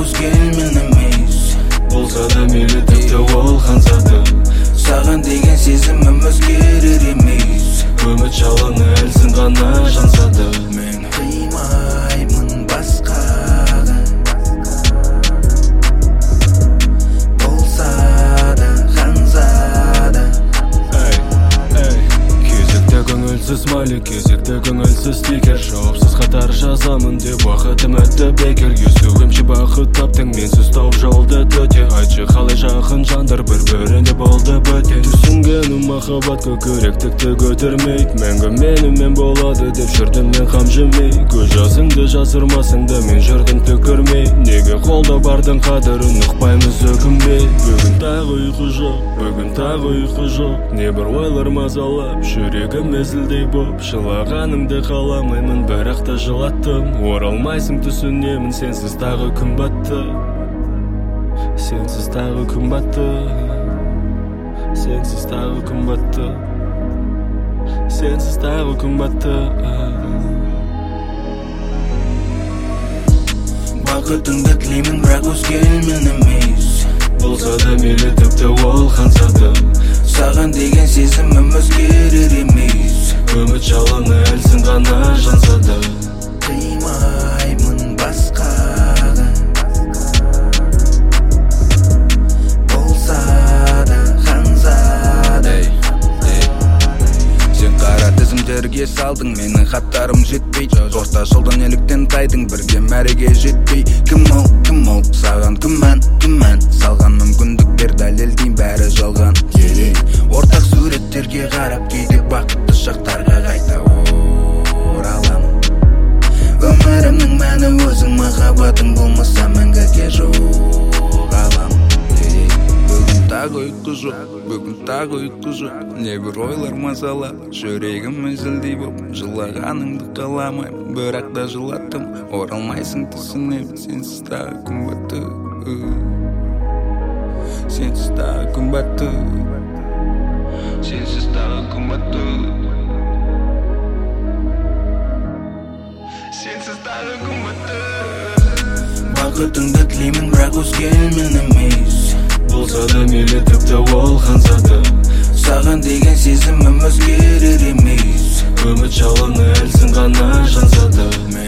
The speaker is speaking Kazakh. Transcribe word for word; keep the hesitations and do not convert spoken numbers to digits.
өзгермен емес. Болса да мейлі тіпті ол хансады. Саған деген сезімім өзгерер емес. Үміт жалыны әлсін ғана жансады. Мен қимаймын басқаға, болса да ханзада. Кезекте көңілсіз смайлик, кезекте көңілсіз стикер. Жауапсыз қатар жазамын деп уақытым өтті бекер. Естуімше бақыт таптың менсіз тауып жолды төте. Айтшы қалай жақын жандар бір-бірінде болды бөтен. Түсінгенім махаббат көкіректікті көтермейді. Мәңгі менімен болады деп жүрдім мен қам жемей. Көз жасыңды жасырмасыңда мен жүрдім түкірмей. Неге қолда бардың қадірін ұқпаймыз өкінбей. Бүгін тағы ұйқы жоқ, бүгін тағы ұйқы жоқ. Небір ойлар мазалап, жүрегім езілдей боп. Жылағаныңды қаламаймын, бірақ та жылаттым. Оралмайсың түсінемін, сенсіз тағы күн батты. Сенсіз тағы күн батты. Сенсіз тағы күн батты. Сенсіз тағы күн батты. Бақытыңды тілеймін, бірақ өзгермен емес. Болса да мейлі тіпті ол хансады. Саған деген сезімім өзгерер емес. Үміт жалыны әлсін ғана жансады. Қимаймын басқаға, болса да ханзада. Сен қара тізімдерге салдың, менің хаттарым жетпей. Орта жолдан еліктен тайдың, бірге мәреге жетпей. Кім ол, кім ол, саған күмән, күмән салған мүмкіндіктер дәлелдейін, бәрі жалған. Ортақ суреттерге қарап кейде бақытты шақтарға қайта ораламын. Өмірімнің мәні өзің, махаббатың болмаса мәңгіге жоғаламын. Бүгін тағы ұйқы жоқ, бүгін тағы ұйқы жоқ. Небір ойлар мазалап, жүрегім езілдей боп. Жылағаныңды қаламаймын, бірақ та жылаттым. Оралмайсың түсінемін, сенсіз тағы күн батты. Сенсіз тағы күн батты. Сенсіз тағы күн батты. Сенсіз тағы күн батты. Бақытыңды тілеймін, бірақ өзгермен емес. Болса да мейлі тіпті ол хансады. Саған деген сезімім өзгерер емес. Үміт жалыны әлсін ғана жансады.